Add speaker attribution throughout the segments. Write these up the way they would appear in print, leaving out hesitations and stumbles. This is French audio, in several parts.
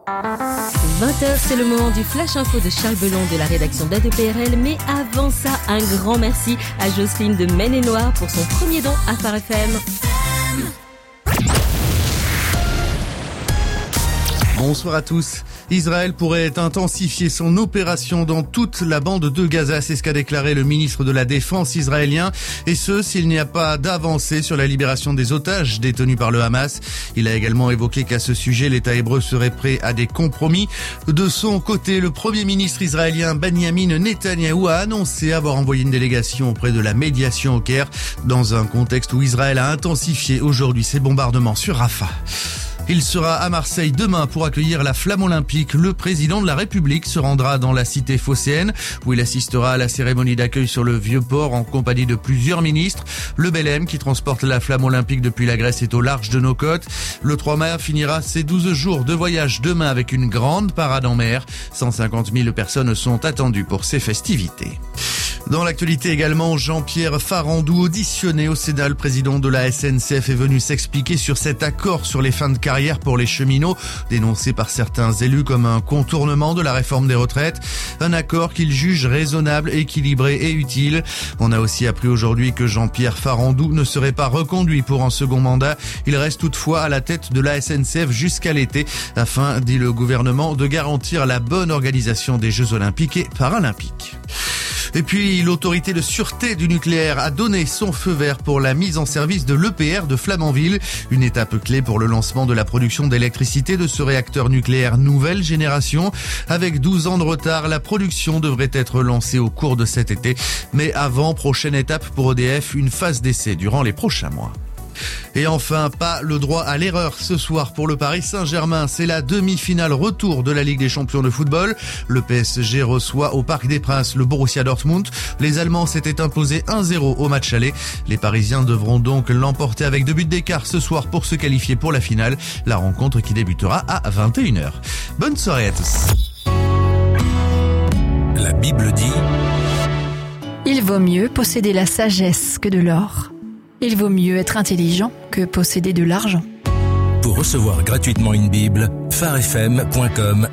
Speaker 1: 20h, c'est le moment du Flash Info de Charles Belon de la rédaction d'ADPRL. Mais avant ça, un grand merci à Jocelyne de Maine-et-Loire pour son premier don à Phare FM.
Speaker 2: Bonsoir à tous. Israël pourrait intensifier son opération dans toute la bande de Gaza, c'est ce qu'a déclaré le ministre de la Défense israélien, et ce, s'il n'y a pas d'avancée sur la libération des otages détenus par le Hamas. Il a également évoqué qu'à ce sujet, l'État hébreu serait prêt à des compromis. De son côté, le premier ministre israélien Benjamin Netanyahou a annoncé avoir envoyé une délégation auprès de la médiation au Caire, dans un contexte où Israël a intensifié aujourd'hui ses bombardements sur Rafah. Il sera à Marseille demain pour accueillir la flamme olympique. Le président de la République se rendra dans la cité phocéenne où il assistera à la cérémonie d'accueil sur le Vieux-Port en compagnie de plusieurs ministres. Le Belém qui transporte la flamme olympique depuis la Grèce est au large de nos côtes. Le 3 mai finira ses 12 jours de voyage demain avec une grande parade en mer. 150 000 personnes sont attendues pour ces festivités. Dans l'actualité également, Jean-Pierre Farandou, auditionné au Sénat, le président de la SNCF est venu s'expliquer sur cet accord sur les fins de carrière pour les cheminots, dénoncé par certains élus comme un contournement de la réforme des retraites. Un accord qu'il juge raisonnable, équilibré et utile. On a aussi appris aujourd'hui que Jean-Pierre Farandou ne serait pas reconduit pour un second mandat. Il reste toutefois à la tête de la SNCF jusqu'à l'été, afin, dit le gouvernement, de garantir la bonne organisation des Jeux Olympiques et Paralympiques. Et puis, l'autorité de sûreté du nucléaire a donné son feu vert pour la mise en service de l'EPR de Flamanville. Une étape clé pour le lancement de la production d'électricité de ce réacteur nucléaire nouvelle génération. Avec 12 ans de retard, la production devrait être lancée au cours de cet été. Mais avant, prochaine étape pour EDF, une phase d'essai durant les prochains mois. Et enfin, pas le droit à l'erreur ce soir pour le Paris Saint-Germain. C'est la demi-finale retour de la Ligue des Champions de football. Le PSG reçoit au Parc des Princes le Borussia Dortmund. Les Allemands s'étaient imposés 1-0 au match aller. Les Parisiens devront donc l'emporter avec 2 buts d'écart ce soir pour se qualifier pour la finale. La rencontre qui débutera à 21h. Bonne soirée à tous.
Speaker 3: La Bible dit:
Speaker 4: il vaut mieux posséder la sagesse que de l'or. Il vaut mieux être intelligent que posséder de l'argent.
Speaker 3: Pour recevoir gratuitement une Bible, pharefm.com/Bible.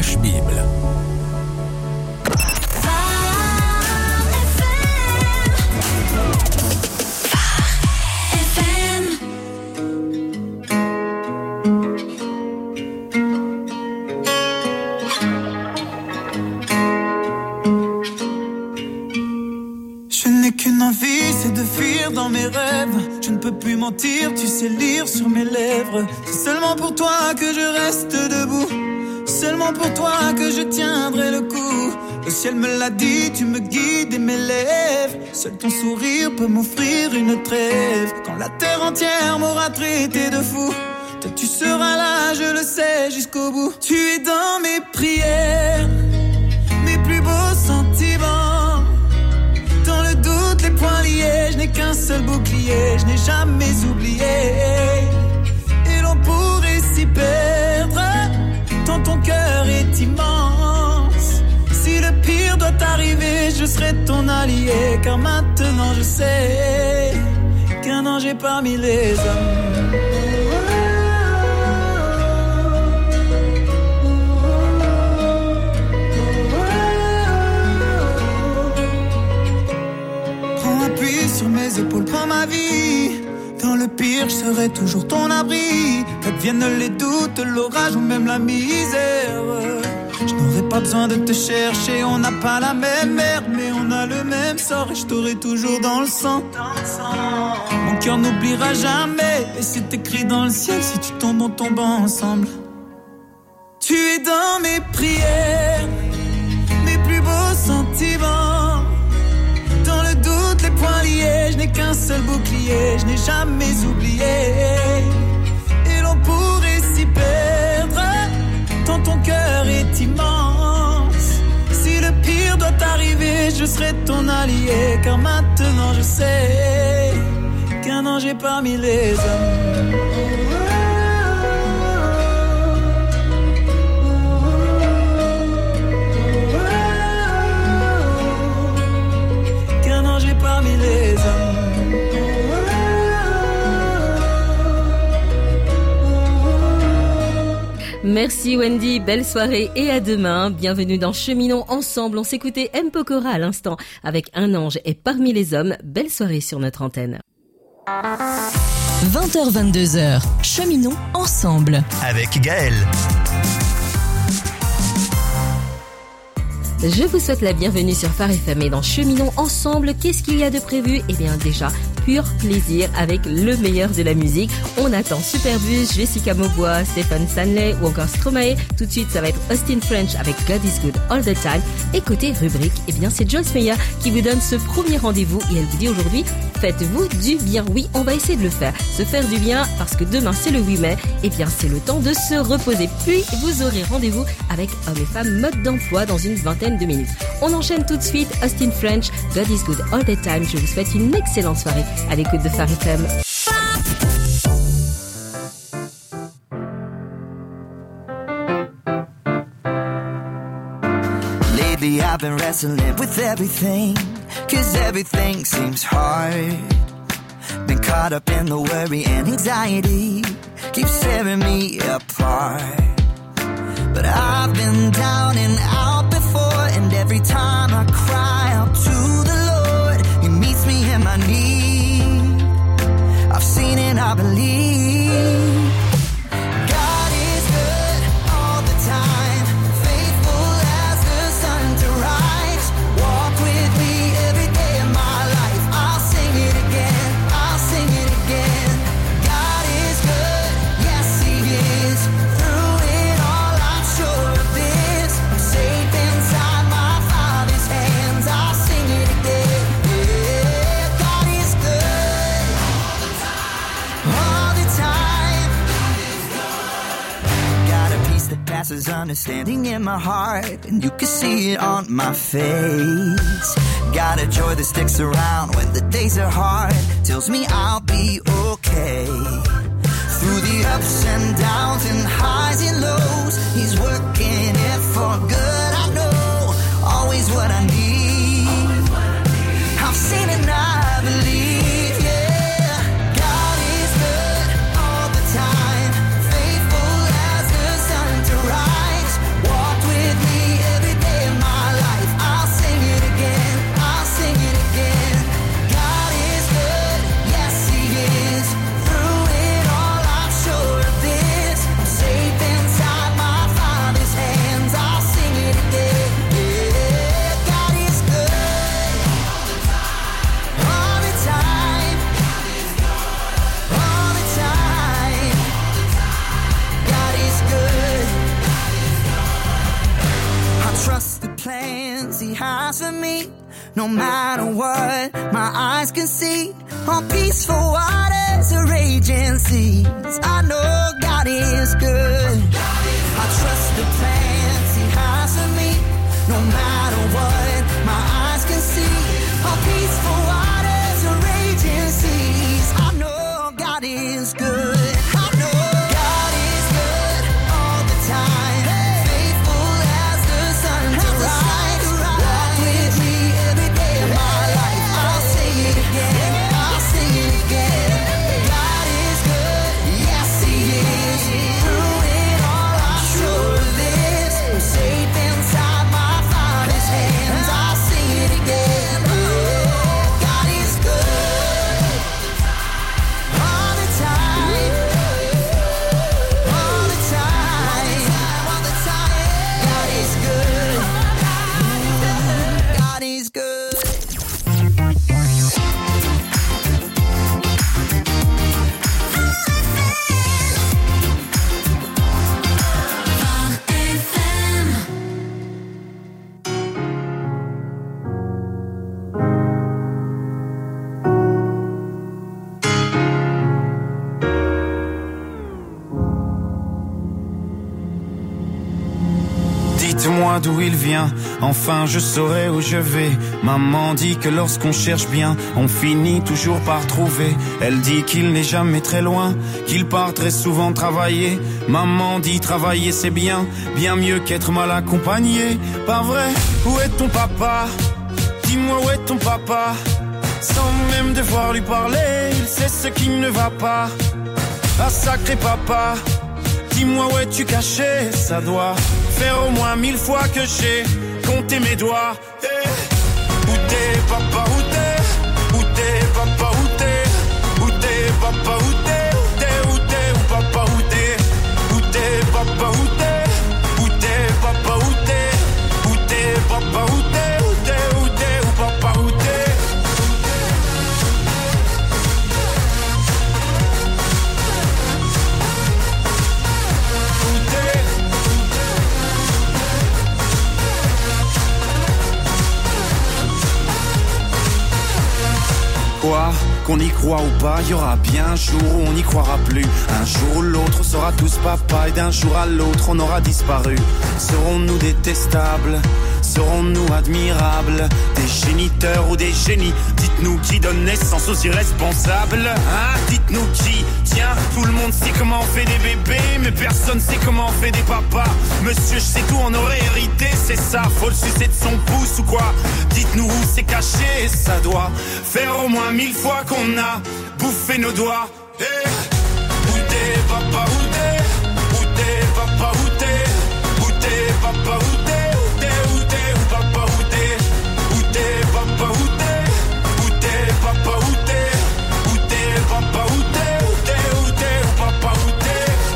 Speaker 5: Je n'ai qu'une envie, c'est de fuir dans mes rêves. Je ne peux plus mentir, tu sais lire sur mes lèvres. C'est seulement pour toi que je reste debout. Seulement pour toi que je tiendrai le coup. Le ciel me l'a dit, tu me guides et m'élèves. Seul ton sourire peut m'offrir une trêve. Quand la terre entière m'aura traité de fou, toi tu seras là, je le sais, jusqu'au bout. Tu es dans mes prières, mes plus beaux sentiments. Dans le doute, les poings liés, je n'ai qu'un seul bouclier, je n'ai jamais oublié. Et l'on pourrait s'y perdre, tant ton cœur est immense. Si le pire doit arriver, je serai ton allié, car maintenant je sais qu'un ange est parmi les hommes. Sur mes épaules, prends ma vie. Dans le pire, je serai toujours ton abri. Qu'adviennent les doutes, l'orage ou même la misère. Je n'aurai pas besoin de te chercher. On n'a pas la même merde, mais on a le même sort. Et je t'aurai toujours dans le sang. Mon cœur n'oubliera jamais. Et c'est écrit dans le ciel, si tu tombes, on tombe ensemble. Tu es dans mes prières, mes plus beaux sentiments. Dans le doute, les poings liés, je n'ai qu'un seul bouclier, je n'ai jamais oublié. Et l'on pourrait s'y perdre, tant ton cœur est immense. Si le pire doit arriver, je serai ton allié, car maintenant je sais qu'un ange est parmi les hommes. Parmi les hommes.
Speaker 1: Merci. Merci Wendy, belle soirée et à demain. Bienvenue dans Cheminons ensemble. On s'écoutait M. Pokora à l'instant avec Un ange est parmi les hommes. Belle soirée sur notre antenne.
Speaker 6: 20h-22h, Cheminons ensemble.
Speaker 7: Avec Gaël.
Speaker 1: Je vous souhaite la bienvenue sur Phare FM et dans Cheminons ensemble. Qu'est-ce qu'il y a de prévu? Eh bien déjà, pur plaisir avec le meilleur de la musique. On attend Superbus, Jessica Maubois, Stéphane Stanley ou encore Stromae. Tout de suite, ça va être Austin French avec God is Good All the Time. Et côté rubrique, eh bien c'est Joyce Meyer qui vous donne ce premier rendez-vous et elle vous dit aujourd'hui, faites-vous du bien. Oui, on va essayer de le faire. Se faire du bien parce que demain c'est le 8 mai. Eh bien c'est le temps de se reposer. Puis vous aurez rendez-vous avec hommes et femmes mode d'emploi dans une vingtaine de minutes. On enchaîne tout de suite Austin French, God is Good All the Time. Je vous souhaite une excellente soirée à l'écoute de Phare FM.
Speaker 5: Lately I've been wrestling with everything, 'cause everything seems hard. Been caught up in the worry and anxiety, keeps tearing me apart. But I've been down and out before, and every time I cry out to the Lord, He meets me in my need. I've seen and I believe. God is good all the time, faithful as the sun to rise. Walk with me every day of my life. I'll sing it again, I'll sing it again. God is good, yes He is. Through it all I'm sure of this. I'm safe inside my Father's hands. I'll sing it again. Yeah, God is good all the time. Got a peace that passes understanding in my heart, and you can see it on my face. Got a joy that sticks around when the days are hard, tells me I'll be okay. Through the ups and downs and highs and lows, He's working it for good. I know always what I need. I've seen and I believe, yeah. God is good all the time, faithful as the sun to rise. Walk with me every day of my life. I'll sing it again, I'll sing it again. God is good, yes He is. Through it all I'm sure of this. I'm safe inside my Father's hands. I'll sing it again, yeah. God is good all the time, all the time. God is good. I trust the plans He has for me. No matter what my eyes can see, on peaceful waters or raging seas, I know God is good. I trust the plans He has for me. No matter what my eyes can see, on peaceful waters or raging seas, I know God is good. I know God is good all the time, faithful as the sun to rise. Walk with me every day of my life. I'll sing it again, I'll sing it again. God is good, yes He is. Through it all I'm sure of this. I'm safe inside my Father's hands. I'll sing it again. Oh, God is good all the time, all the time, all the time. God is good, God is good.
Speaker 8: Dites-moi d'où il vient, enfin je saurai où je vais. Maman dit que lorsqu'on cherche bien, on finit toujours par trouver. Elle dit qu'il n'est jamais très loin, qu'il part très souvent travailler. Maman dit travailler c'est bien, bien mieux qu'être mal accompagné. Pas vrai? Où est ton papa? Dis-moi où est ton papa? Sans même devoir lui parler, il sait ce qui ne va pas. Ah sacré papa, Dis-moi où es-tu caché, ça doit faire au moins 1000 fois que j'ai compté mes doigts. Hey. Où t'es papa, où t'es? Où t'es papa, où t'es? Où t'es papa, où t'es? Où t'es, où t'es, où papa, où t'es? Où t'es papa, où t'es? Où t'es papa, où t'es? Où t'es papa, où t'es? Où t'es, où t'es, où papa, où t'es? Quoi, qu'on y croit ou pas, y aura bien un jour où on n'y croira plus. Un jour ou l'autre, on sera tous papa et d'un jour à l'autre, on aura disparu. Serons-nous détestables? Serons-nous admirables? Des géniteurs ou des génies? Dites-nous qui donne naissance aux irresponsables, hein? Dites-nous qui? Tiens, tout le monde sait comment on fait des bébés, mais personne sait comment on fait des papas. Monsieur, je sais tout, on aurait hérité, c'est ça. Faut le sucer de son pouce ou quoi? Dites-nous où c'est caché, ça doit faire au moins 1000 fois qu'on a bouffé nos doigts. Hey. Où t'es papa, où t'es? Où t'es papa, où t'es? Où t'es papa, où t'es? Où t'es, où papa, où t'es? Où t'es papa, où t'es? Où t'es papa, où t'es? Où t'es papa, où t'es? Où t'es, où t'es, où papa, où t'es?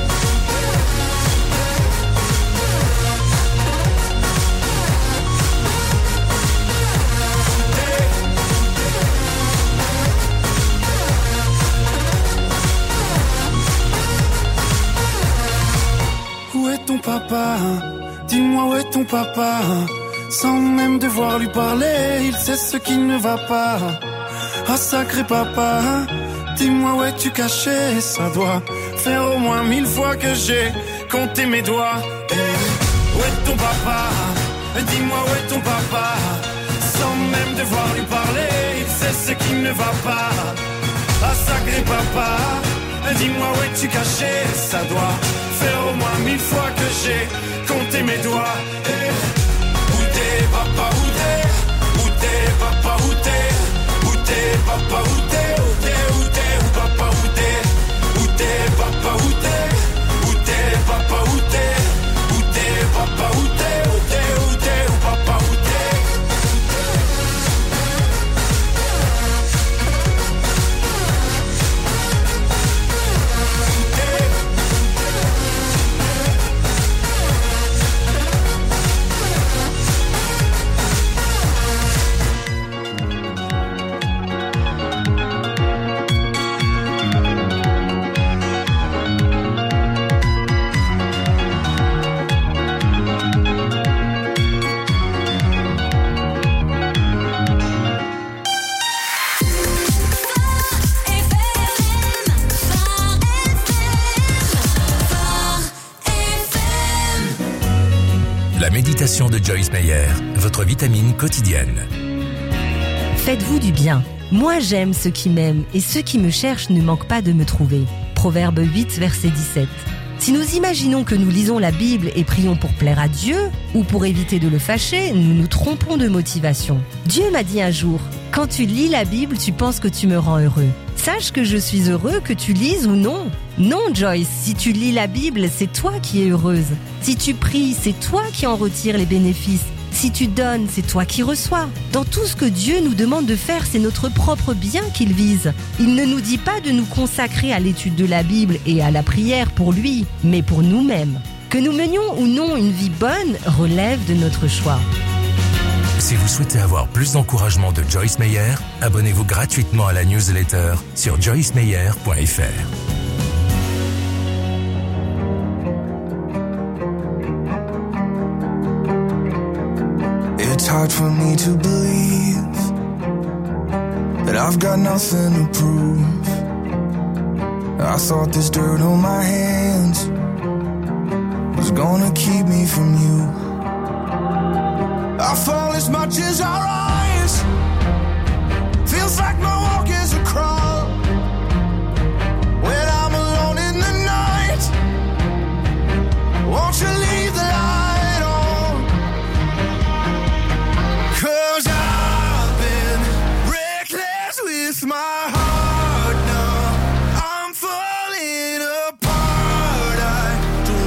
Speaker 8: Où est ton papa? Dis-moi où est ton papa? Sans même devoir lui parler, il sait ce qui ne va pas. Ah sacré papa, dis-moi où es-tu caché? Ça doit faire au moins 1000 fois que j'ai compté mes doigts. Hey. Où est ton papa? Dis-moi où est ton papa? Sans même devoir lui parler, il sait ce qui ne va pas. Ah sacré papa, dis-moi où es-tu caché? Ça doit faire au moins 1000 fois que j'ai compté mes doigts. Hey. Où t'es papa, où t'es? Où t'es papa, où t'es? Où t'es papa, où t'es? Où t'es, où t'es, où papa, où t'es? Où t'es papa, où t'es? Où t'es papa, où t'es? Où t'es papa, où t'es? Où t'es, où t'es, où papa, où t'es?
Speaker 3: La méditation de Joyce Meyer, votre vitamine quotidienne.
Speaker 1: Faites-vous du bien. Moi j'aime ceux qui m'aiment et ceux qui me cherchent ne manquent pas de me trouver. Proverbe 8, verset 17. Si nous imaginons que nous lisons la Bible et prions pour plaire à Dieu ou pour éviter de le fâcher, nous nous trompons de motivation. Dieu m'a dit un jour, quand tu lis la Bible, tu penses que tu me rends heureux. Sache que je suis heureux que tu lises ou non. Non, Joyce, si tu lis la Bible, c'est toi qui es heureuse. Si tu pries, c'est toi qui en retires les bénéfices. Si tu donnes, c'est toi qui reçois. Dans tout ce que Dieu nous demande de faire, c'est notre propre bien qu'il vise. Il ne nous dit pas de nous consacrer à l'étude de la Bible et à la prière pour lui, mais pour nous-mêmes. Que nous menions ou non une vie bonne relève de notre choix.
Speaker 3: Si vous souhaitez avoir plus d'encouragement de Joyce Meyer, abonnez-vous gratuitement à la newsletter sur joycemeyer.fr.
Speaker 7: It's hard for me to believe that I've got nothing to prove. I thought this dirt on my hands was gonna keep me from you. I fall as much as I rise. Feels like my walk is a crawl. When I'm alone in the night, won't you leave the light on? 'Cause I've been reckless with my heart now. I'm falling apart. I don't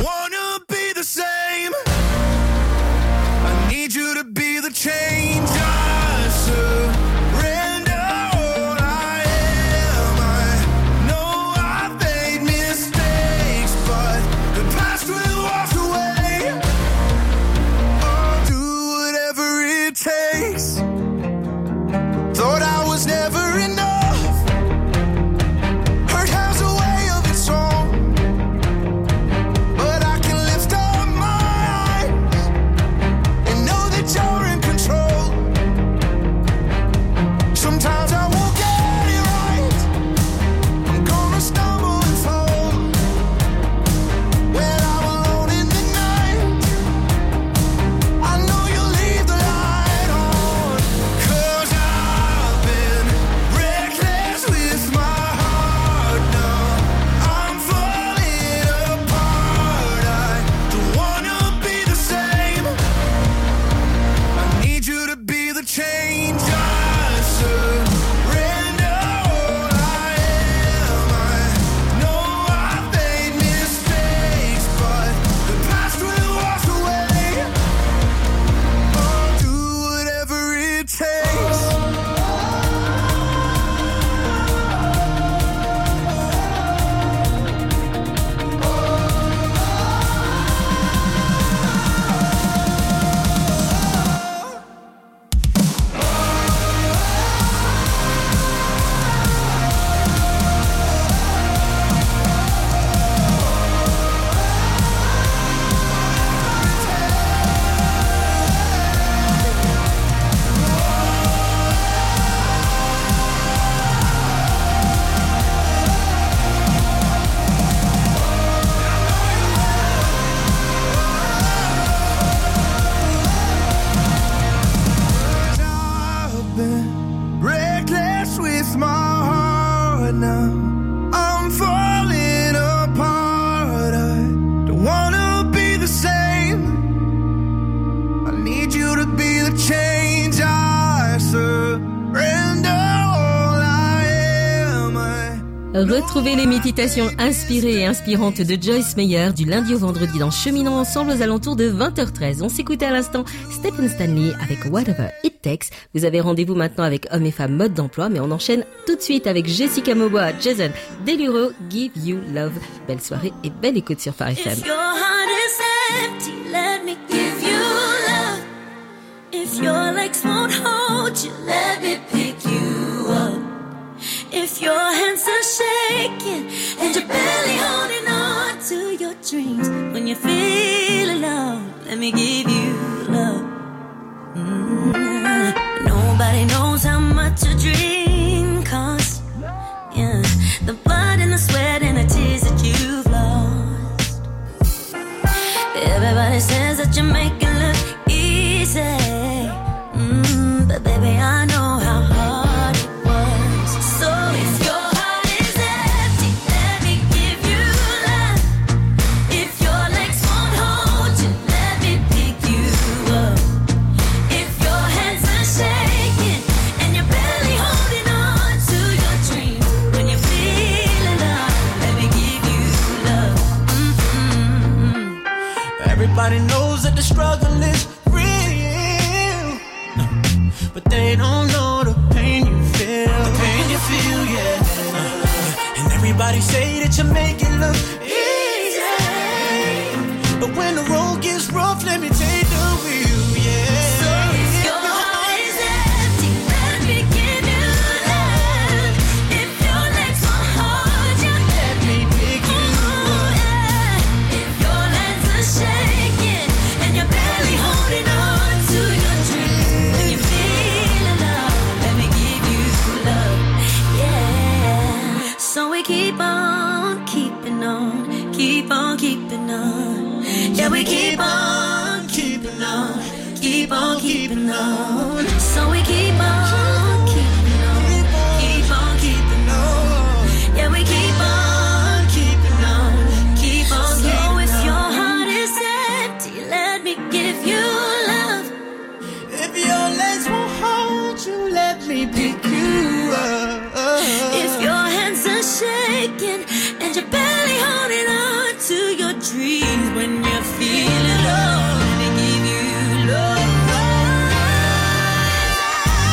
Speaker 1: Retrouvez les méditations inspirées et inspirantes de Joyce Meyer du lundi au vendredi dans Cheminons Ensemble aux alentours de 20h13. On s'écoutait à l'instant Stephen Stanley avec Whatever It Takes. Vous avez rendez-vous maintenant avec Hommes et Femmes Mode d'Emploi, mais on enchaîne tout de suite avec Jessica Maubois, Jason Derulo, Give You Love. Belle soirée et belle écoute sur Phare FM.
Speaker 9: If your heart is empty, let me give you love. If your legs won't hold you, let me pick you up. If your hands are shaking and you're barely holding on to your dreams, when you feel alone, let me give you love. Nobody knows how much a dream costs. Yeah, the blood and the sweat and the tears that you've lost. Everybody says that you make it look easy, but baby, I know how hard it was. So if your heart is empty, let me give you love. If your legs won't hold you, let me pick you up. If your hands are shaking and you're barely holding on to your dreams, when you feel alone, let me give you love.
Speaker 5: Everybody knows that the struggle is real, but they don't know the pain you feel. The pain you feel, yeah. And everybody say that you make it look easy, but when the road gets rough, let me take the wheel, yeah.
Speaker 9: So if your heart is empty, let me give you love. If your legs won't hold you, let me pick you up. If your hands are shaking and you're barely holding on to your dreams, when you feel alone, let me give you love, yeah. So we keep on keeping on, keep on keeping on. Yeah, we keep on keeping on, keep on keeping on. So we keep on keeping on, keep on keeping on. Yeah, we keep on keeping on, keep on. So if your heart is empty, let me give you love.
Speaker 5: If your legs won't hold you, let me pick you up.
Speaker 9: If your hands are shaking and you're barely holding on to your dreams, when you feel alone, let me give you love.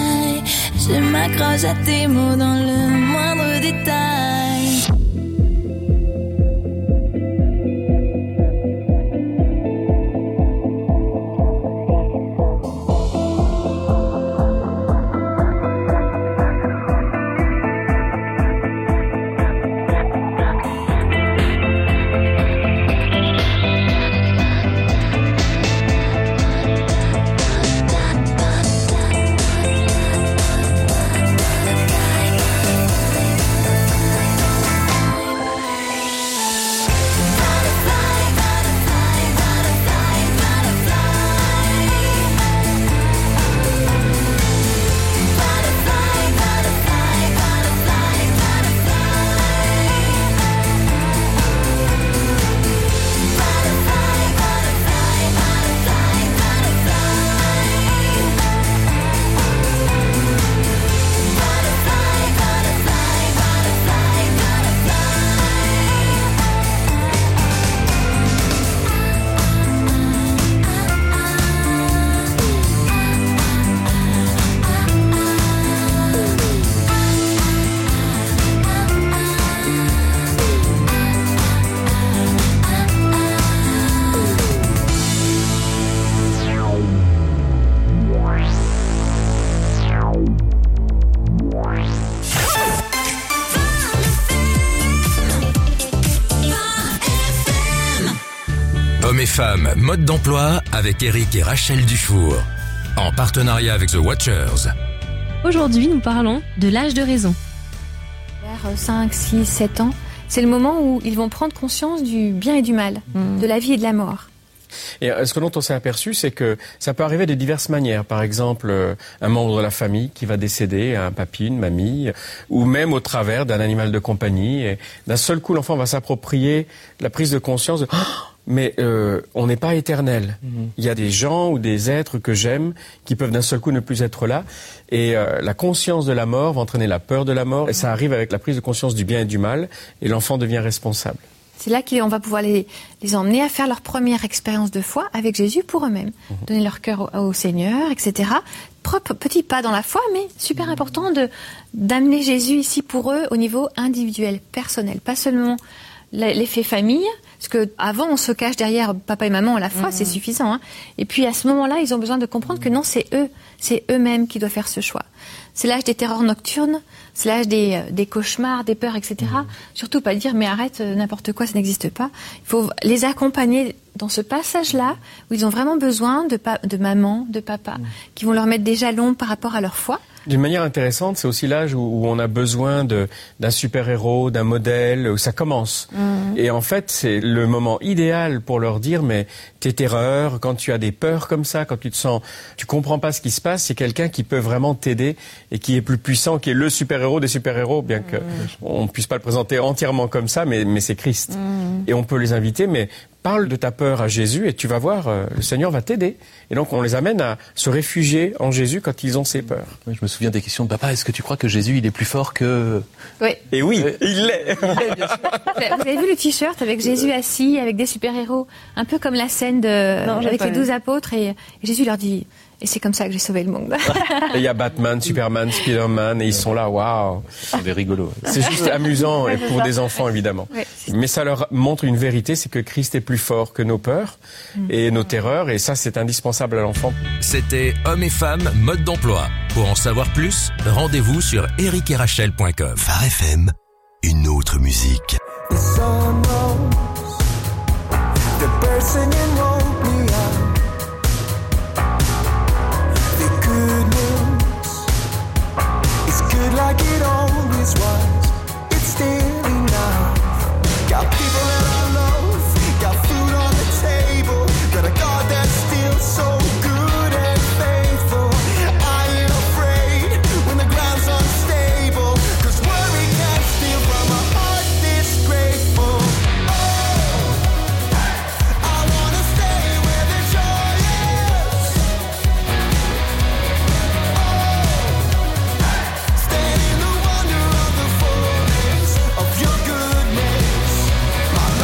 Speaker 9: Je m'accroche à tes mots dans le moindre détail.
Speaker 3: Hommes et femmes, mode d'emploi avec Eric et Rachel Dufour. En partenariat avec The Watchers.
Speaker 1: Aujourd'hui, nous parlons de l'âge de raison.
Speaker 10: Vers 5, 6, 7 ans, c'est le moment où ils vont prendre conscience du bien et du mal, de la vie et de la mort.
Speaker 11: Et ce dont on s'est aperçu, c'est que ça peut arriver de diverses manières. Par exemple, un membre de la famille qui va décéder, un papy, une mamie, ou même au travers d'un animal de compagnie. Et d'un seul coup, l'enfant va s'approprier la prise de conscience de mais on n'est pas éternel. Il y a des gens ou des êtres que j'aime qui peuvent d'un seul coup ne plus être là. Et la conscience de la mort va entraîner la peur de la mort. Et ça arrive avec la prise de conscience du bien et du mal. Et l'enfant devient responsable.
Speaker 10: C'est là qu'on va pouvoir les emmener à faire leur première expérience de foi avec Jésus pour eux-mêmes. Donner leur cœur au Seigneur, etc. Petit pas dans la foi, mais super important d'amener Jésus ici pour eux au niveau individuel, personnel. Pas seulement l'effet famille, parce que avant on se cache derrière papa et maman, la foi c'est suffisant. Hein. Et puis à ce moment-là, ils ont besoin de comprendre que non, c'est eux-mêmes qui doivent faire ce choix. C'est l'âge des terreurs nocturnes, c'est l'âge des cauchemars, des peurs, etc. Surtout pas dire mais arrête, n'importe quoi, ça n'existe pas. Il faut les accompagner dans ce passage-là où ils ont vraiment besoin de maman, de papa, qui vont leur mettre des jalons par rapport à leur foi.
Speaker 11: D'une manière intéressante, c'est aussi l'âge où on a besoin d'un super-héros, d'un modèle, où ça commence. Et en fait, c'est le moment idéal pour leur dire, mais tes terreurs, quand tu as des peurs comme ça, quand tu comprends pas ce qui se passe, c'est quelqu'un qui peut vraiment t'aider et qui est plus puissant, qui est le super-héros des super-héros, bien que on puisse pas le présenter entièrement comme ça, mais c'est Christ. Et on peut les inviter, mais parle de ta peur à Jésus et tu vas voir, le Seigneur va t'aider. Et donc on les amène à se réfugier en Jésus quand ils ont ces peurs.
Speaker 12: Oui, je me souviens des questions de papa. Est-ce que tu crois que Jésus il est plus fort que...
Speaker 10: Oui.
Speaker 11: Et oui, il l'est.
Speaker 10: Vous avez vu le t-shirt avec Jésus assis, avec des super-héros, un peu comme la scène avec les 12 apôtres et Jésus leur dit... Et c'est comme ça que j'ai sauvé le monde.
Speaker 11: Et il y a Batman, Superman, Spider-Man, et ils sont là, waouh.
Speaker 12: C'est des rigolos.
Speaker 11: C'est juste amusant et pour des enfants, évidemment.
Speaker 10: Ouais.
Speaker 11: Mais ça leur montre une vérité, c'est que Christ est plus fort que nos peurs et nos terreurs, et ça, c'est indispensable à l'enfant.
Speaker 3: C'était Hommes et femmes, mode d'emploi. Pour en savoir plus, rendez-vous sur ericerachel.com.
Speaker 13: Phare FM, une autre musique.
Speaker 5: The sun rose, the birds singing woke me up. The good news is good like it always was. It's still enough. Got people that I love, got food on the table, got a God that's still so good and faithful. I ain't afraid when the ground's unstable, 'cause worry can't steal from a heart this grateful. I wanna stay where the joy is. Stand in the wonder of the fullness of your goodness. My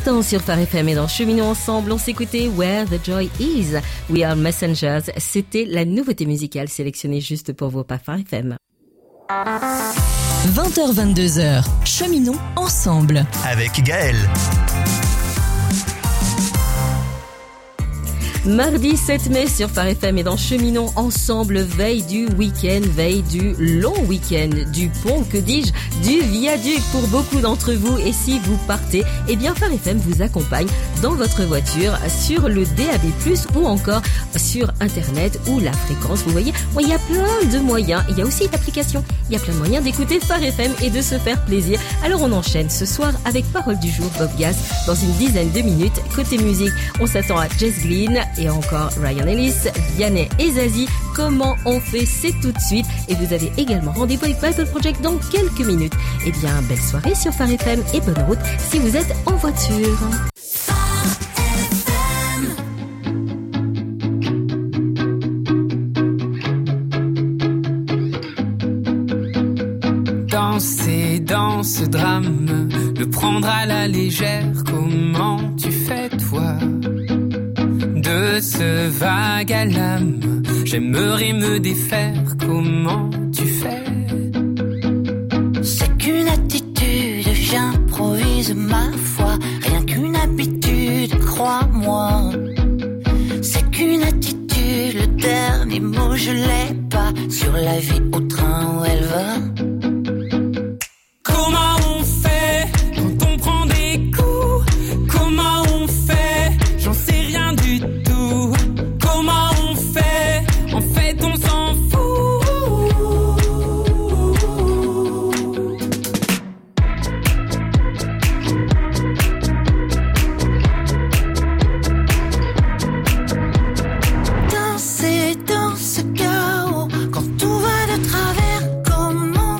Speaker 1: l'instant sur Phare FM et dans Cheminons Ensemble, on s'écoutait Where the Joy Is, We Are Messengers. C'était la nouveauté musicale sélectionnée juste pour vous par Phare FM.
Speaker 6: 20h-22h, Cheminons Ensemble.
Speaker 13: Avec Gaël.
Speaker 1: Mardi 7 mai sur Phare FM et dans Cheminons Ensemble, veille du week-end, veille du long week-end, du pont, que dis-je, du viaduc pour beaucoup d'entre vous. Et si vous partez, eh bien Phare FM vous accompagne dans votre voiture sur le DAB+, ou encore sur Internet ou la fréquence. Vous voyez, il y a plein de moyens. Il y a aussi l'application. Il y a plein de moyens d'écouter Phare FM et de se faire plaisir. Alors on enchaîne ce soir avec Parole du jour, Bob Gass, dans une dizaine de minutes. Côté musique, on s'attend à Jess Glynn et encore Ryan Ellis, Vianney et Zazie. Comment on fait, c'est tout de suite. Et vous avez également rendez-vous avec Bible Project dans quelques minutes. Eh bien, belle soirée sur Phare FM et bonne route si vous êtes en voiture.
Speaker 14: Danser dans ce drame, le prendre à la légère, comment tu fais toi? De ce vague à l'âme, j'aimerais me défaire, comment tu fais?
Speaker 15: C'est qu'une attitude, j'improvise ma foi, rien qu'une habitude, crois-moi. C'est qu'une attitude, le dernier mot je l'ai pas, sur la vie au train où elle va.
Speaker 14: Comment on fait quand on prend des coups? Comment on fait? J'en sais rien du tout. Comment on fait? En fait, on s'en fout.
Speaker 15: Danser dans ce chaos, quand tout va de travers, comment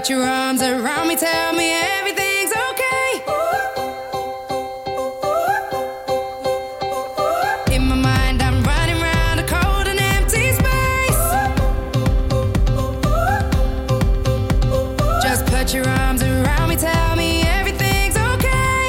Speaker 16: put your arms around me, tell me everything's okay. In my mind, I'm running round a cold and empty space. Just put your arms around me, tell me everything's okay.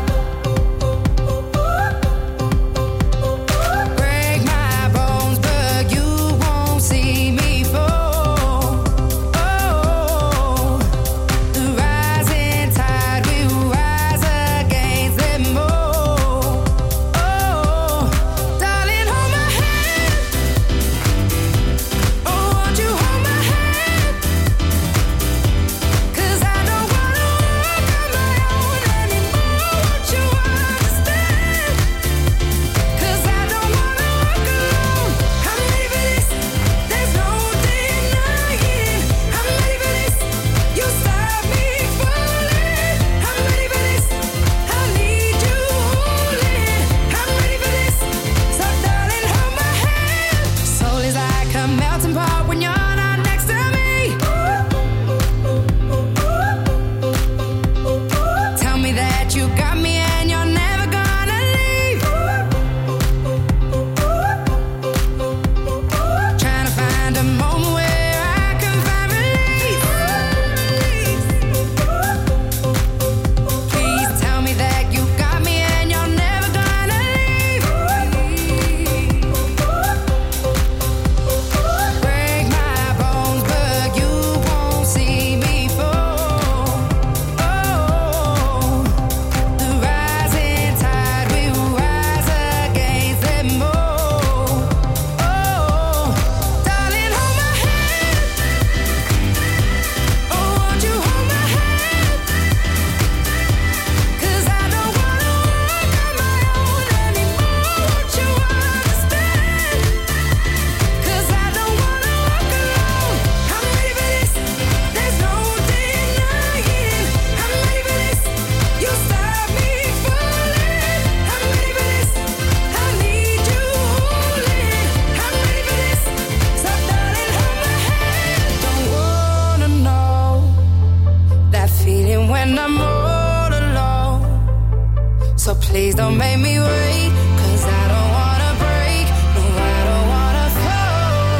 Speaker 16: Break my bones, but you won't see me fall. Oh, the rising tide will rise against them all. Oh, darling, hold my hand. Oh, won't you hold my hand? 'Cause I don't wanna walk on my own anymore. Won't you understand? 'Cause I don't wanna walk alone. I'm ready for this. There's no denying. I'm ready for this. You stop me falling. I'm ready for this. I need you holding. I'm ready for this. So darling, hold my hand. Soul is like a melting pot when you're not next to me. Tell me that you got me and you're never gonna leave. Trying to find a moment where I can find relief. Please tell me that you got me and you're never gonna leave. Break my bones, but you won't see me fall. Oh, the rising tide will rise against them all. Oh, darling, hold my hand. Oh, won't you hold my hand? 'Cause I don't wanna walk on my own anymore. Won't you understand? 'Cause I don't wanna walk alone. I'm ready for this. There's no denying. I'm ready for this. You stop me falling. I'm ready for this. I need you holding. I'm ready for this. So darling, hold my hand. Don't wanna know that feeling when I'm all alone. So please don't make me wait, 'cause I don't wanna break. No, I don't wanna fall.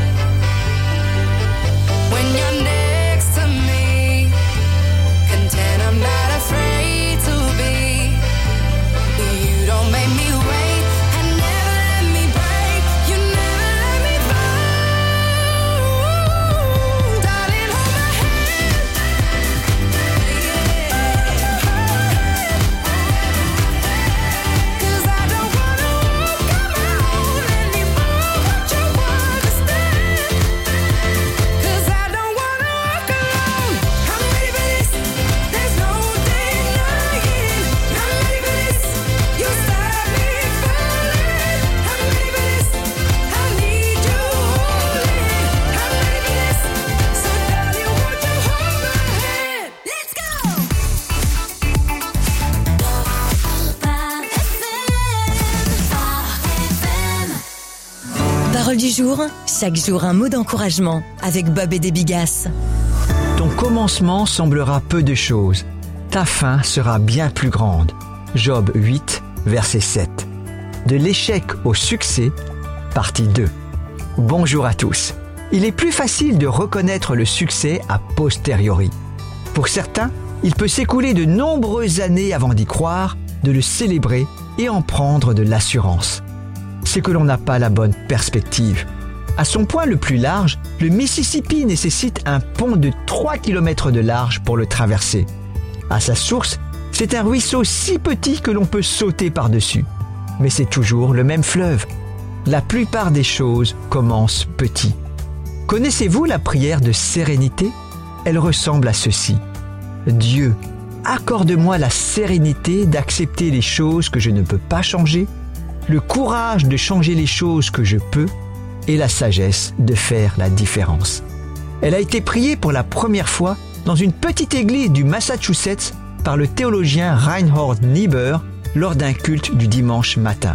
Speaker 16: When you're next to me, content, I'm not afraid to be. You don't make me wait and never let me break. You never let me fall. Darling, hold my hand. 'Cause I don't wanna walk on my own anymore. Won't you understand? 'Cause I don't wanna walk alone. I'm ready for this. There's no denying. I'm ready for this. You stop me falling. I'm ready for this. I need you holding. I'm ready for this. So darling, won't you hold my hand? Let's go.
Speaker 6: Parole du jour, chaque jour un mot d'encouragement avec Bob et des Bigasses.
Speaker 17: Ton commencement semblera peu de choses. Ta fin sera bien plus grande. Job 8, verset 7. De l'échec au succès, partie 2. Bonjour à tous. Il est plus facile de reconnaître le succès a posteriori. Pour certains, il peut s'écouler de nombreuses années avant d'y croire, de le célébrer et en prendre de l'assurance. C'est que l'on n'a pas la bonne perspective. À son point le plus large, le Mississippi nécessite un pont de 3 km de large pour le traverser. À sa source, c'est un ruisseau si petit que l'on peut sauter par-dessus. Mais c'est toujours le même fleuve. La plupart des choses commencent petit. Connaissez-vous la prière de sérénité ? Elle ressemble à ceci. Dieu, accorde-moi la sérénité d'accepter les choses que je ne peux pas changer, le courage de changer les choses que je peux et la sagesse de faire la différence. Elle a été priée pour la première fois dans une petite église du Massachusetts par le théologien Reinhold Niebuhr lors d'un culte du dimanche matin.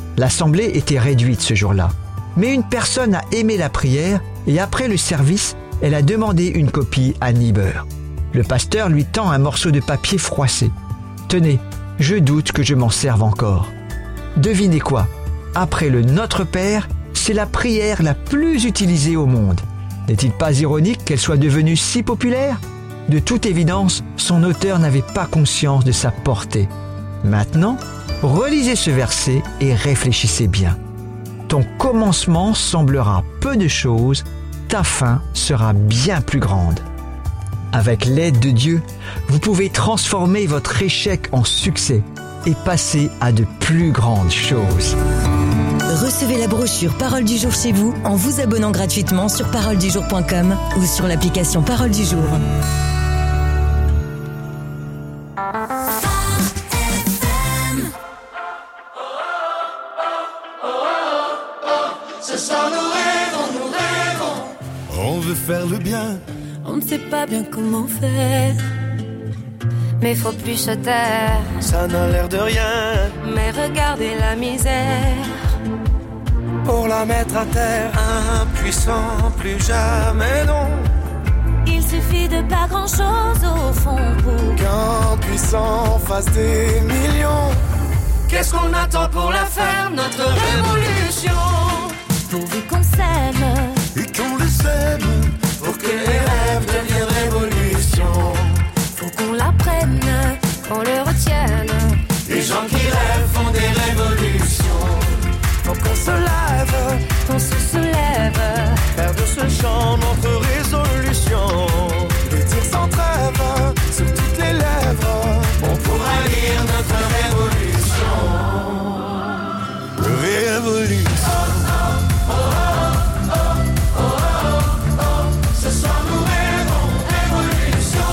Speaker 17: L'assemblée était réduite ce jour-là, mais une personne a aimé la prière et après le service, Elle a demandé une copie à Niebuhr. Le pasteur lui tend un morceau de papier froissé. « Tenez, je doute que je m'en serve encore. » Devinez quoi? Après le Notre Père, c'est la prière la plus utilisée au monde. N'est-il pas ironique qu'elle soit devenue si populaire? De toute évidence, son auteur n'avait pas conscience de sa portée. Maintenant, relisez ce verset et réfléchissez bien. Ton commencement semblera peu de choses, ta fin sera bien plus grande. Avec l'aide de Dieu, vous pouvez transformer votre échec en succès et passer à de plus grandes choses.
Speaker 6: Recevez la brochure Parole du jour chez vous en vous abonnant gratuitement sur paroledujour.com ou sur l'application Parole du jour.
Speaker 9: Ce soir nous rêvons, nous rêvons.
Speaker 5: On veut faire le bien.
Speaker 9: On ne sait pas bien comment faire. Mais faut plus se taire.
Speaker 5: Ça n'a l'air de rien.
Speaker 9: Mais regardez la misère.
Speaker 5: Pour la mettre à terre, impuissant, plus jamais non.
Speaker 9: Il suffit de pas grand chose au fond pour
Speaker 5: qu'un puissant fasse des millions.
Speaker 9: Qu'est-ce qu'on attend pour la faire, notre révolution? Pourvu qu'on s'aime
Speaker 5: et qu'on le sème, pour que les rêves deviennent révolution.
Speaker 9: Faut qu'on l'apprenne, qu'on le retienne.
Speaker 5: Les gens qui rêvent font des révolutions. Faut qu'on se lève,
Speaker 9: qu'on se soulève,
Speaker 5: faire de ce chant notre résolution. Le dire sans trêve, sur toutes les lèvres, on pourra lire notre révolution. Révolution.
Speaker 9: Ce soir nous rêvons, révolution.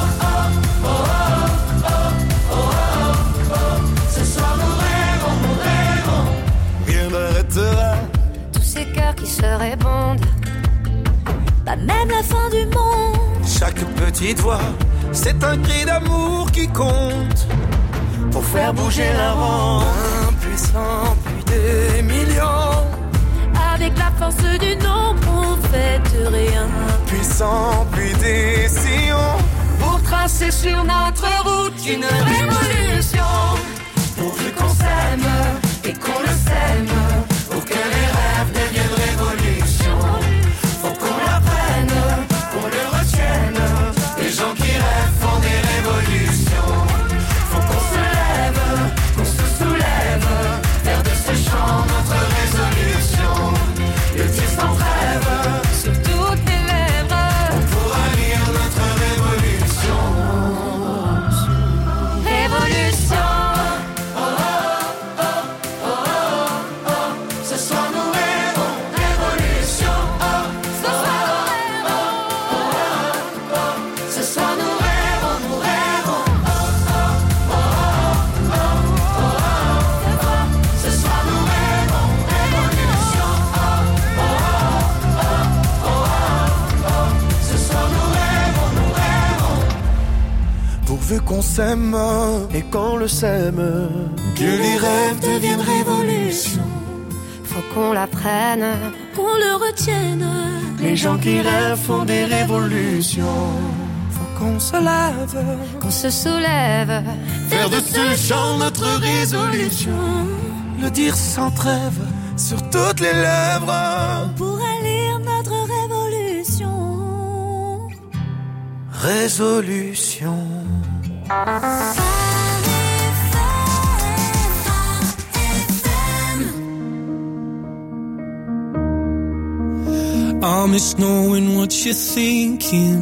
Speaker 9: Ce soir nous rêvons,
Speaker 5: Rien n'arrêtera
Speaker 9: tous ces cœurs qui se répondent. Pas même la fin du monde.
Speaker 5: chaque petite voix, c'est un cri d'amour qui compte. Pour faire bouger la ronde, impuissant, plus des millions.
Speaker 9: Avec la force du nombre, on fait rien.
Speaker 5: Puissant, puis des sillons.
Speaker 9: Pour tracer sur notre route une révolution.
Speaker 5: Pourvu qu'on s'aime
Speaker 9: Et qu'on le sème.
Speaker 5: pour que les rêves deviennent révolution.
Speaker 9: Faut qu'on l'apprenne, qu'on le retienne.
Speaker 5: Les gens qui rêvent font des révolutions.
Speaker 9: Faut qu'on se lève, qu'on se soulève. Faire de ce chant notre résolution. Le dire sans trêve, sur toutes les lèvres.
Speaker 5: On pourra lire notre révolution.
Speaker 9: Révolution. Ce soir nous rêvons, révolution. Ce soir nous rêvons. Ce soir nous rêvons, nous rêvons. Ce soir nous rêvons, révolution. Ce soir nous rêvons, nous rêvons.
Speaker 5: Pourvu qu'on s'aime et qu'on le sème, que les rêves deviennent révolution.
Speaker 9: Faut qu'on l'apprenne, qu'on le retienne.
Speaker 5: Les gens qui rêvent font des révolutions. Faut qu'on se lève,
Speaker 9: Qu'on se soulève.
Speaker 5: faire de ce chant notre résolution. Le dire sans trêve, sur toutes les lèvres.
Speaker 9: Pour lire notre révolution.
Speaker 5: Résolution.
Speaker 18: I miss knowing what you're thinking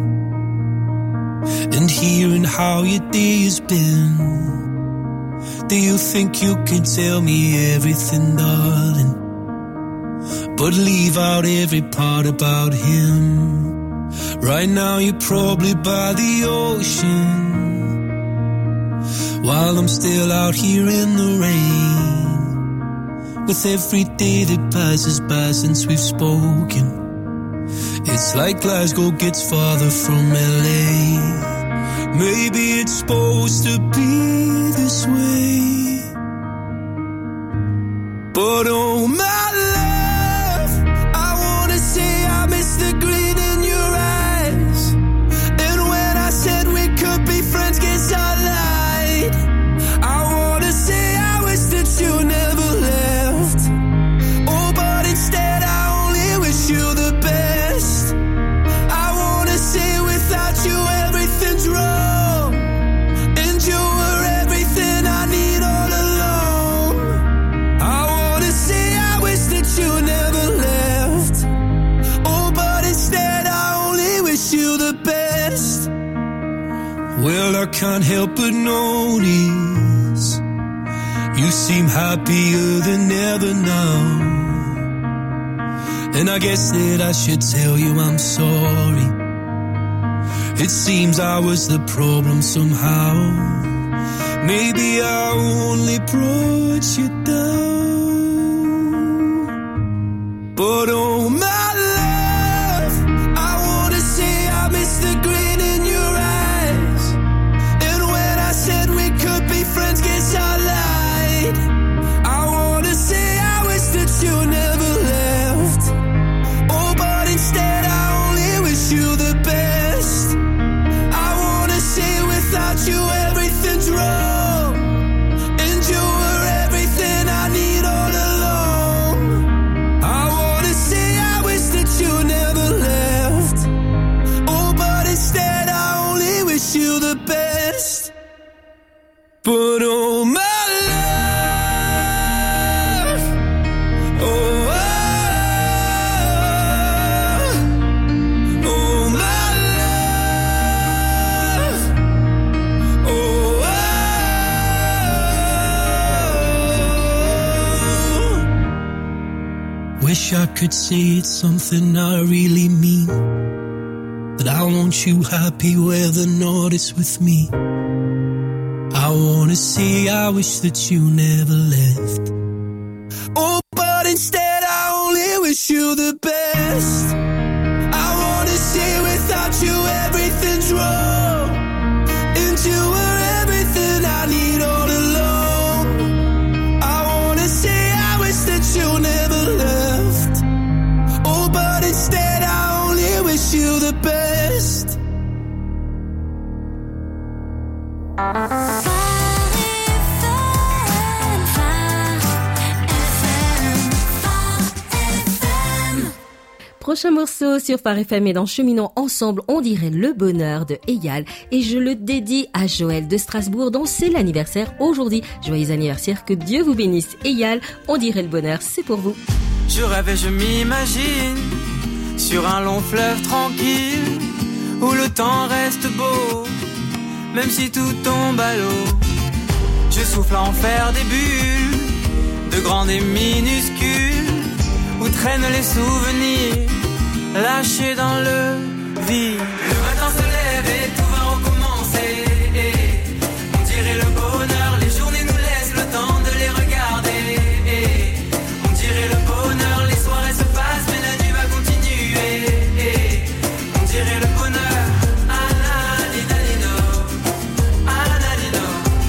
Speaker 18: and hearing how your day has been. Do you think you can tell me everything, darling, but leave out every part about him? Right now you're probably by the ocean, while I'm still out here in the rain. With every day that passes by since we've spoken, it's like Glasgow gets farther from LA. Maybe it's supposed to be this way, but oh my love, I wanna say I miss the grin in your eyes. Well, I can't help but notice you seem happier than ever now. And I guess that I should tell you I'm sorry. It seems I was the problem somehow. Maybe I only brought you down. But oh my love, I wanna say I miss the grin in your eyes. And when I said we could be friends, guess I lied. I wanna say I wish that you never left. Oh, but instead I only wish you the best. I wanna say without you everything's wrong, and you were everything I need all along. I wanna say I wish that you never left. Oh, but instead I only wish you the best. But oh my love, oh, oh my love, oh, wish I could say it's something I really mean, that I want you happy whether or not it's with me. I wanna say I wish that you never left. Oh, but instead I only wish you the best. I wanna say without you everything's wrong, and you were everything I need all along. I wanna say I wish that you never left. Oh, but instead I only wish you the best.
Speaker 1: Prochain morceau sur Phare FM et dans Cheminons ensemble, on dirait le bonheur de Eyal et je le dédie à Joël de Strasbourg dont c'est l'anniversaire aujourd'hui. Joyeux anniversaire, que Dieu vous bénisse. Eyal, on dirait le bonheur, c'est pour vous.
Speaker 5: Je rêve et je m'imagine sur un long fleuve tranquille où le temps reste beau, même si tout tombe à l'eau. Je souffle à en faire des bulles, de grandes et minuscules, où traînent les souvenirs lâchés dans le vide. Le matin se lève et tout va recommencer. On dirait le bonheur, les journées nous laissent le temps de les regarder. On dirait le bonheur, les soirées se passent mais la nuit va continuer. On dirait le bonheur, ananino, ananino.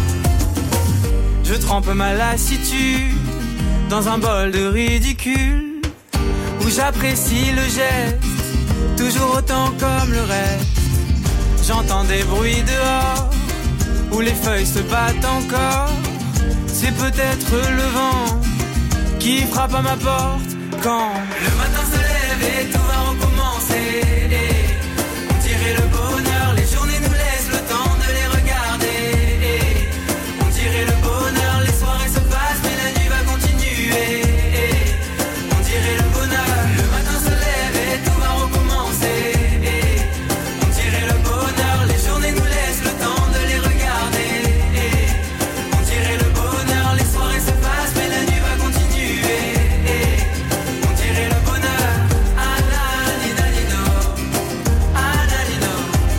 Speaker 5: Je trempe ma lassitude dans un bol de ridicule, où j'apprécie le geste, toujours autant comme le reste. J'entends des bruits dehors, où les feuilles se battent encore. C'est peut-être le vent qui frappe à ma porte quand le matin se lève et tout va recommencer. On dirait le bonheur, les journées nous laissent le temps de les regarder. On dirait le bonheur, les soirées se passent mais la nuit va continuer. On dirait le bonheur, le matin se lève et tout va recommencer. On dirait le bonheur, les journées nous laissent le temps de les regarder. On dirait le bonheur, les soirées se passent mais la nuit va continuer. On dirait le bonheur, ananino, ananino.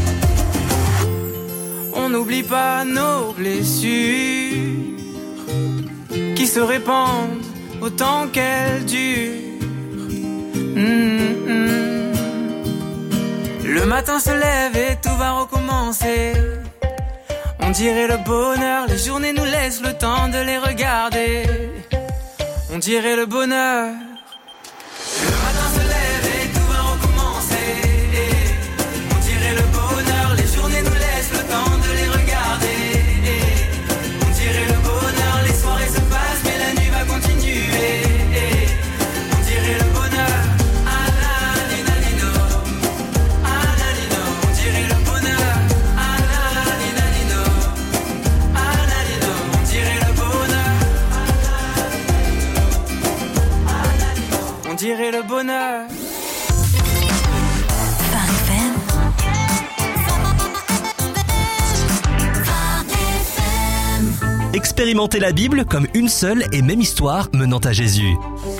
Speaker 5: On n'oublie pas nos blessures qui se répandent autant qu'elles durent. Le matin se lève et tout va recommencer. On dirait le bonheur, les journées nous laissent le temps de les regarder. On dirait le bonheur. Le matin se lève et tout va recommencer. On dirait le bonheur, les journées nous laissent le temps de les regarder. On dirait le bonheur, les soirées se passent mais la nuit va continuer. On dirait le bonheur, ananino, ananino. On dirait le bonheur, ananino, ananino. On dirait le bonheur, ananino.
Speaker 19: Expérimentez la Bible comme une seule et même histoire menant à Jésus.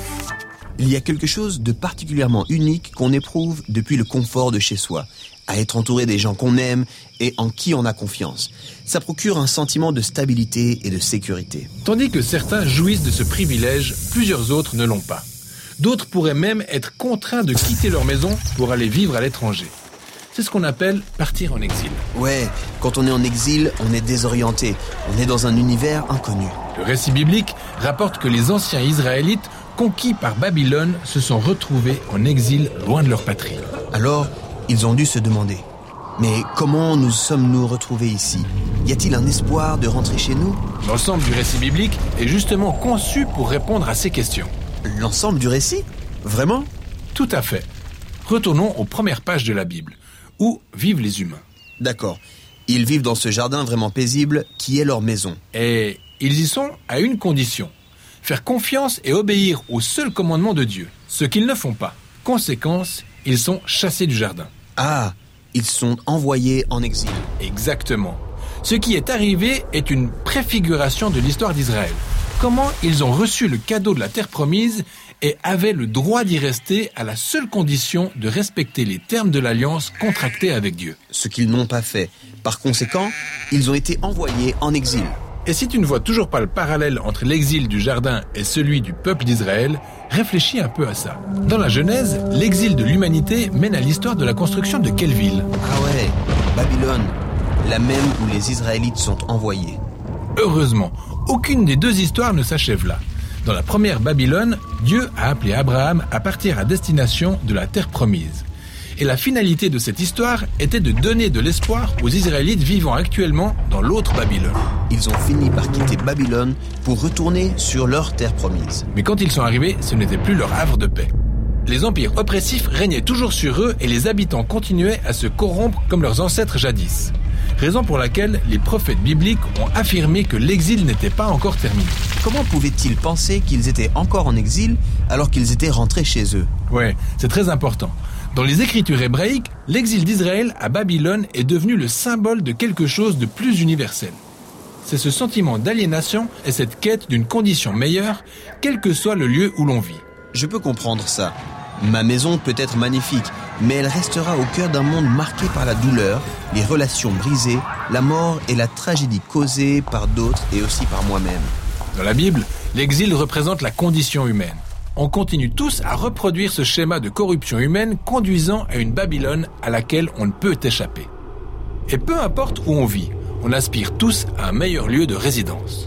Speaker 20: Il y a quelque chose de particulièrement unique qu'on éprouve depuis le confort de chez soi, à être entouré des gens qu'on aime et en qui on a confiance. Ça procure un sentiment de stabilité et de sécurité.
Speaker 21: Tandis que certains jouissent de ce privilège, plusieurs autres ne l'ont pas. D'autres pourraient même être contraints de quitter leur maison pour aller vivre à l'étranger. C'est ce qu'on appelle partir en exil.
Speaker 20: Ouais, quand on est en exil, on est désorienté. On est dans un univers inconnu.
Speaker 21: Le récit biblique rapporte que les anciens Israélites, conquis par Babylone, se sont retrouvés en exil loin de leur patrie.
Speaker 20: Alors, ils ont dû se demander, mais comment nous sommes-nous retrouvés ici? Y a-t-il un espoir de rentrer chez nous?
Speaker 21: L'ensemble du récit biblique est justement conçu pour répondre à ces questions.
Speaker 20: L'ensemble du récit? Vraiment?
Speaker 21: Tout à fait. Retournons aux premières pages de la Bible. Où vivent les humains?
Speaker 20: D'accord. Ils vivent dans ce jardin vraiment paisible qui est leur maison.
Speaker 21: Et ils y sont à une condition. Faire confiance et obéir au seul commandement de Dieu. Ce qu'ils ne font pas. Conséquence, ils sont chassés du jardin.
Speaker 20: Ah, ils sont envoyés en exil.
Speaker 21: Exactement. Ce qui est arrivé est une préfiguration de l'histoire d'Israël. Comment ils ont reçu le cadeau de la terre promise et avaient le droit d'y rester à la seule condition de respecter les termes de l'alliance contractée avec Dieu.
Speaker 20: Ce qu'ils n'ont pas fait. Par conséquent, ils ont été envoyés en exil.
Speaker 21: Et si tu ne vois toujours pas le parallèle entre l'exil du jardin et celui du peuple d'Israël, réfléchis un peu à ça. Dans la Genèse, l'exil de l'humanité mène à l'histoire de la construction de quelle ville?
Speaker 20: Ah ouais, Babylone, la même où les Israélites sont envoyés.
Speaker 21: Heureusement, aucune des deux histoires ne s'achève là. Dans la première Babylone, Dieu a appelé Abraham à partir à destination de la terre promise. Et la finalité de cette histoire était de donner de l'espoir aux Israélites vivant actuellement dans l'autre Babylone.
Speaker 20: Ils ont fini par quitter Babylone pour retourner sur leur terre promise.
Speaker 21: Mais quand ils sont arrivés, ce n'était plus leur havre de paix. Les empires oppressifs régnaient toujours sur eux et les habitants continuaient à se corrompre comme leurs ancêtres jadis. Raison pour laquelle les prophètes bibliques ont affirmé que l'exil n'était pas encore terminé.
Speaker 20: Comment pouvaient-ils penser qu'ils étaient encore en exil alors qu'ils étaient rentrés chez eux?
Speaker 21: Ouais, c'est très important. Dans les écritures hébraïques, l'exil d'Israël à Babylone est devenu le symbole de quelque chose de plus universel. C'est ce sentiment d'aliénation et cette quête d'une condition meilleure, quel que soit le lieu où l'on vit.
Speaker 20: Je peux comprendre ça. Ma maison peut être magnifique, mais elle restera au cœur d'un monde marqué par la douleur, les relations brisées, la mort et la tragédie causée par d'autres et aussi par moi-même.
Speaker 21: Dans la Bible, l'exil représente la condition humaine. On continue tous à reproduire ce schéma de corruption humaine conduisant à une Babylone à laquelle on ne peut échapper. Et peu importe où on vit, on aspire tous à un meilleur lieu de résidence.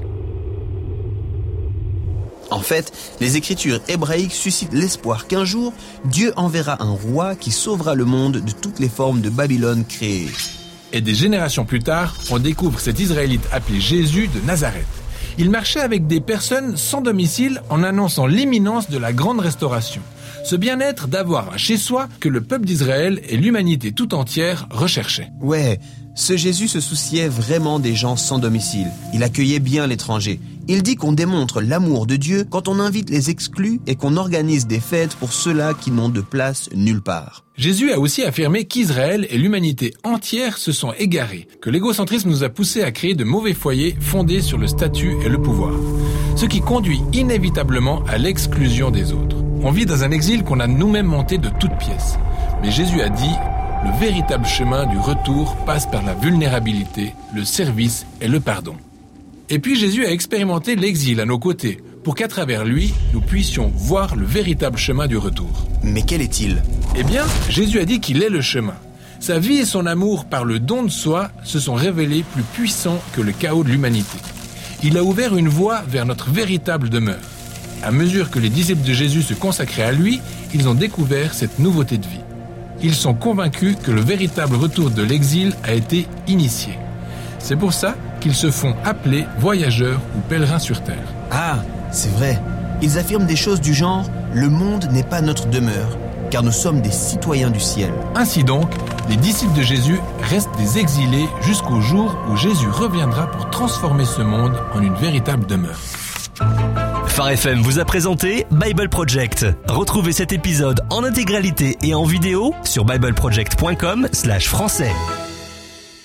Speaker 20: En fait, les écritures hébraïques suscitent l'espoir qu'un jour, Dieu enverra un roi qui sauvera le monde de toutes les formes de Babylone créées.
Speaker 21: Et des générations plus tard, on découvre cet Israélite appelé Jésus de Nazareth. Il marchait avec des personnes sans domicile en annonçant l'imminence de la grande restauration. Ce bien-être d'avoir un chez-soi que le peuple d'Israël et l'humanité tout entière recherchaient.
Speaker 20: Ouais, ce Jésus se souciait vraiment des gens sans domicile. Il accueillait bien l'étranger. Il dit qu'on démontre l'amour de Dieu quand on invite les exclus et qu'on organise des fêtes pour ceux-là qui n'ont de place nulle part.
Speaker 21: Jésus a aussi affirmé qu'Israël et l'humanité entière se sont égarés, que l'égocentrisme nous a poussés à créer de mauvais foyers fondés sur le statut et le pouvoir, ce qui conduit inévitablement à l'exclusion des autres. On vit dans un exil qu'on a nous-mêmes monté de toutes pièces. Mais Jésus a dit, le véritable chemin du retour passe par la vulnérabilité, le service et le pardon. Et puis Jésus a expérimenté l'exil à nos côtés, pour qu'à travers lui, nous puissions voir le véritable chemin du retour.
Speaker 20: Mais quel est-il?
Speaker 21: Eh bien, Jésus a dit qu'il est le chemin. Sa vie et son amour par le don de soi se sont révélés plus puissants que le chaos de l'humanité. Il a ouvert une voie vers notre véritable demeure. À mesure que les disciples de Jésus se consacraient à lui, ils ont découvert cette nouveauté de vie. Ils sont convaincus que le véritable retour de l'exil a été initié. C'est pour ça qu'ils se font appeler voyageurs ou pèlerins sur terre.
Speaker 20: Ah, c'est vrai. Ils affirment des choses du genre « Le monde n'est pas notre demeure, car nous sommes des citoyens du ciel ».
Speaker 21: Ainsi donc, les disciples de Jésus restent des exilés jusqu'au jour où Jésus reviendra pour transformer ce monde en une véritable demeure.
Speaker 19: Phare FM vous a présenté Bible Project. Retrouvez cet épisode en intégralité et en vidéo sur bibleproject.com/français.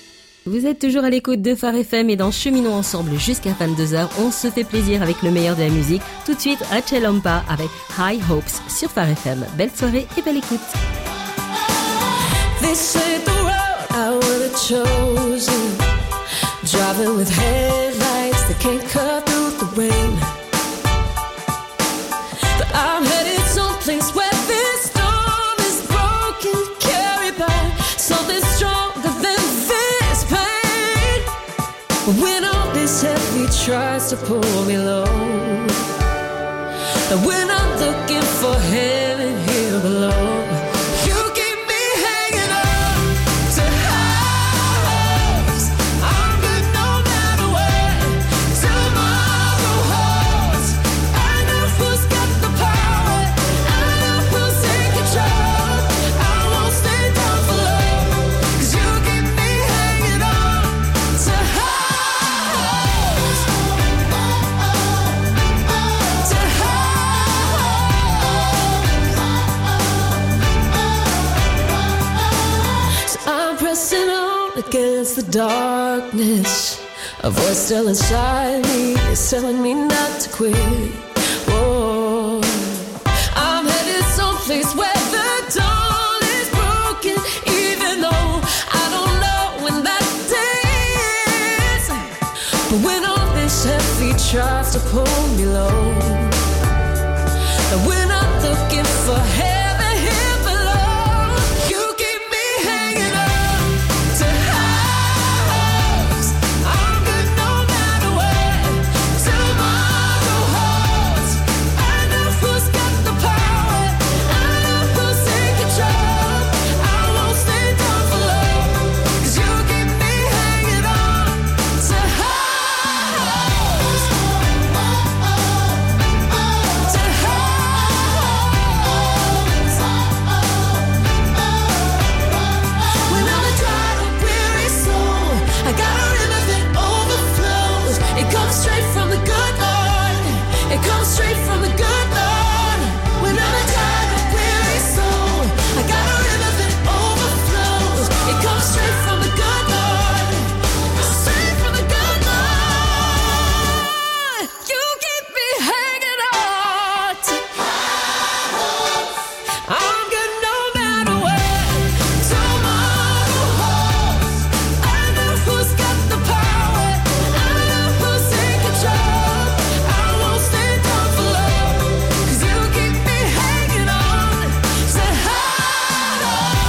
Speaker 1: Vous êtes toujours à l'écoute de Phare FM et dans Cheminons ensemble jusqu'à 22h. On se fait plaisir avec le meilleur de la musique. Tout de suite, Achelompa avec High Hopes sur Phare FM. Belle soirée et belle écoute.
Speaker 16: This ain't the road I would've chosen. Driving with headlights that can't cut through the rain. But I'm headed someplace where this storm is broken, carried by something stronger than this pain. When all this heavy tries to pull me low, and when I'm looking for heaven here below, you keep me hanging on to highs. I'm good no matter what tomorrow holds. I know who's got the power, I know who's in control. I won't stay down for long, 'cause you keep me hanging on to highs. To highs. So I'm pressing on against the darkness. A voice still inside me is telling me not to quit. Whoa. I'm headed someplace where the dawn is broken, even though I don't know when that day is. But when all this heavy tries to pull me low, and when I'm looking for help